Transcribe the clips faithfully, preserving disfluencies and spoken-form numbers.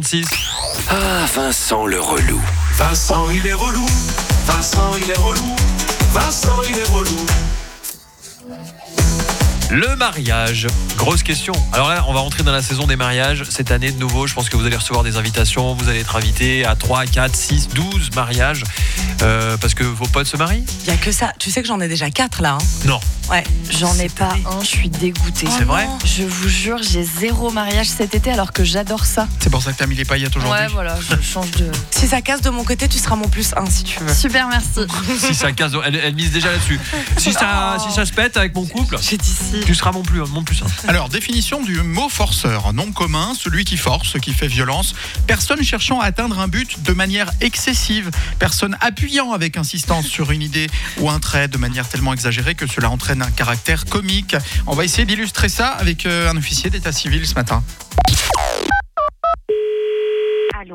trente-six. Ah, Vincent le relou. Vincent, il est relou. Vincent, il est relou. Vincent, il est relou. Le mariage, grosse question. Alors là, on va rentrer dans la saison des mariages. Cette année, de nouveau, je pense que vous allez recevoir des invitations. Vous allez être invité à trois, quatre, six, douze mariages. Euh, parce que vos potes se marient ? Il n'y a que ça. Tu sais que j'en ai déjà quatre là. Hein. Non. Ouais. J'en ai pas un, je suis dégoûtée. C'est vrai ? Je vous jure, j'ai zéro mariage cet été alors que j'adore ça. C'est pour ça que t'as mis les paillettes aujourd'hui. Ouais, voilà, je change de... Si ça casse de mon côté, tu seras mon plus un si tu veux. Super, merci. Si ça casse, elle, elle mise déjà là-dessus. Si ça, Oh. si ça se pète avec mon couple, J'ai dit si. tu seras mon plus, mon plus un. Alors, définition du mot forceur. Nom commun, celui qui force, qui fait violence. Personne cherchant à atteindre un but de manière excessive. Personne appuyant avec insistance sur une idée ou un trait de manière tellement exagérée que cela entraîne un caractère comique. On va essayer d'illustrer ça avec euh, un officier d'état civil ce matin. Allô ?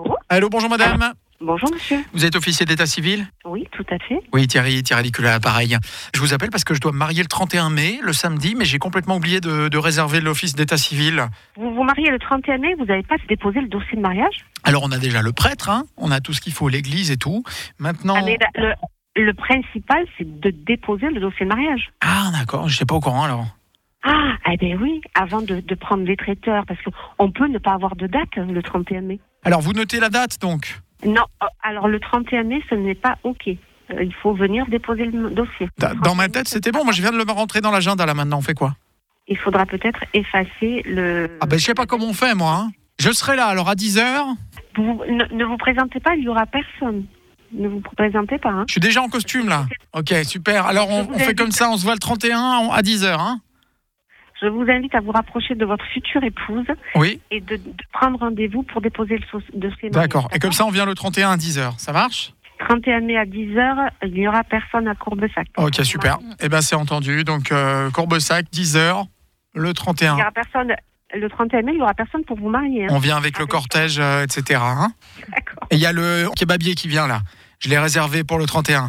Allô, bonjour madame. Bonjour monsieur. Vous êtes officier d'état civil ? Oui, tout à fait. Oui, Thierry, Thierry Licula, pareil. Je vous appelle parce que je dois me marier le trente et un mai, le samedi, mais j'ai complètement oublié de, de réserver l'office d'état civil. Vous vous mariez le trente et un mai, vous n'avez pas déposé le dossier de mariage ? Alors, on a déjà le prêtre, hein, on a tout ce qu'il faut, l'église et tout. Maintenant... Ah, mais le, le principal, c'est de déposer le dossier de mariage. Ah, d'accord, je ne sais pas au courant alors. Ah, eh bien oui, avant de, de prendre les traiteurs, parce qu'on peut ne pas avoir de date le trente et un mai. Alors, vous notez la date donc ? Non, alors le trente et un mai, ce n'est pas OK. Euh, il faut venir déposer le dossier. Da- Dans ma tête, c'était bon. Moi, je viens de le rentrer dans l'agenda là maintenant. On fait quoi ? Il faudra peut-être effacer le... Ah ben, je sais pas comment on fait, moi. Hein. Je serai là, alors à dix heures. Vous, ne, ne vous présentez pas, il n'y aura personne. Ne vous présentez pas. Hein. Je suis déjà en costume là. Ok, super. Alors, on, on fait comme ça. On se voit le trente et un à dix heures. Hein. Je vous invite à vous rapprocher de votre future épouse Oui. et de, de prendre rendez-vous pour déposer le so- dossier. D'accord. Et comme ça, on vient le trente et un à dix heures. Ça marche ? trente et un mai à dix heures, il n'y aura personne à Courbesac. Ok, super. Eh ben, c'est entendu. Donc, euh, Courbesac, dix heures, le trente et Il un. n'y aura personne. Le trente et un mai, il n'y aura personne pour vous marier. Hein. On vient avec le cortège, euh, et cetera. Hein. D'accord. Et il y a le kebabier qui vient là. Je l'ai réservé pour le trente et un.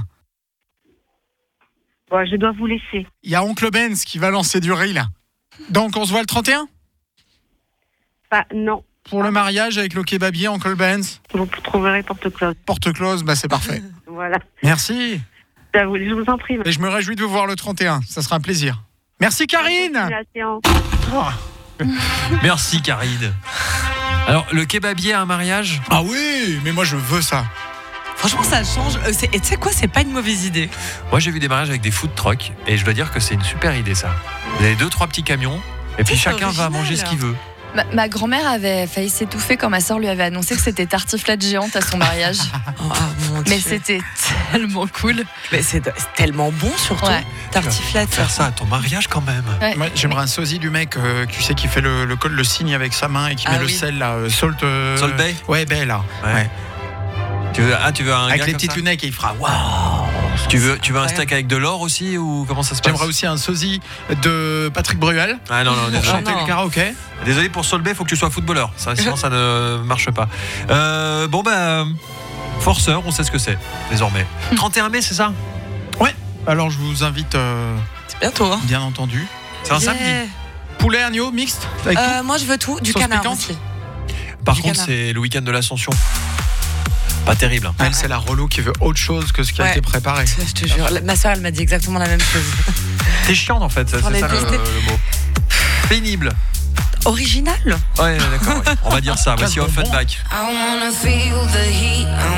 Bon, je dois vous laisser. Il y a Oncle Benz qui va lancer du riz là. Donc on se voit le trente et un Bah, non. pour le mariage avec le kebabier Oncle Benz. Vous trouverez porte close. Porte close, bah c'est parfait. Voilà. Merci. Ça, vous- Je vous en prie. Et je me réjouis de vous voir le trente et un. Ça sera un plaisir. Merci Karine. Continuation. Oh. Merci Karine. Alors, le kebabier à un mariage ? Ah oui, mais moi je veux ça. Franchement, ça change. Euh, c'est- Et tu sais quoi, c'est pas une mauvaise idée. Moi, j'ai vu des mariages avec des food trucks et je dois dire que c'est une super idée ça. Vous avez deux, trois petits camions et puis C'est chacun va original. manger ce qu'il veut. Ma, ma grand-mère avait failli s'étouffer quand ma sœur lui avait annoncé que c'était tartiflette géante à son mariage. Oh, ah, mon Dieu. Mais c'était tellement cool. Mais c'est c'est tellement bon surtout. Ouais. Tartiflette. Faire ça à ton mariage quand même. Ouais. Moi, j'aimerais un sosie du mec, euh, tu sais, qui fait le, le, le signe avec sa main et qui Ah met le oui. sel là. euh, Salt. euh, Salt Bay ? Ouais, Bay là. Ouais. Ouais. Tu veux, ah, tu veux un Avec gars les comme petites ça lunettes et il fera waouh. Tu veux, tu veux un Ouais. steak avec de l'or aussi ou comment ça se passe ? J'aimerais aussi un sosie de Patrick Bruel Ah non, non, pour désolé. chanter non. le karaoké. Désolé pour Solbay, il faut que tu sois footballeur. Ça, sinon, ça ne marche pas. Euh, bon, ben, forceur, on sait ce que c'est désormais. trente et un mai, c'est ça ? Alors je vous invite, euh, C'est bientôt. Hein. bien entendu. C'est un Yeah. samedi. Poulet agneau mixte avec Euh, moi, je veux tout. Du Sauce canard piquante aussi. Par Du contre, canard. c'est le week-end de l'Ascension. Pas terrible. hein. tout. Elle, c'est la relou qui veut autre chose que ce qui a Ouais. été préparé. Je te jure. La- Ma soeur, elle m'a dit exactement la même chose. T'es chiante en fait, ça, J'en c'est ai ça le, visité. le mot. Pénible. Original. Ouais, d'accord. ouais. On va dire ça. Voici Casse bonbon. Offenbach. I wanna feel the heat. I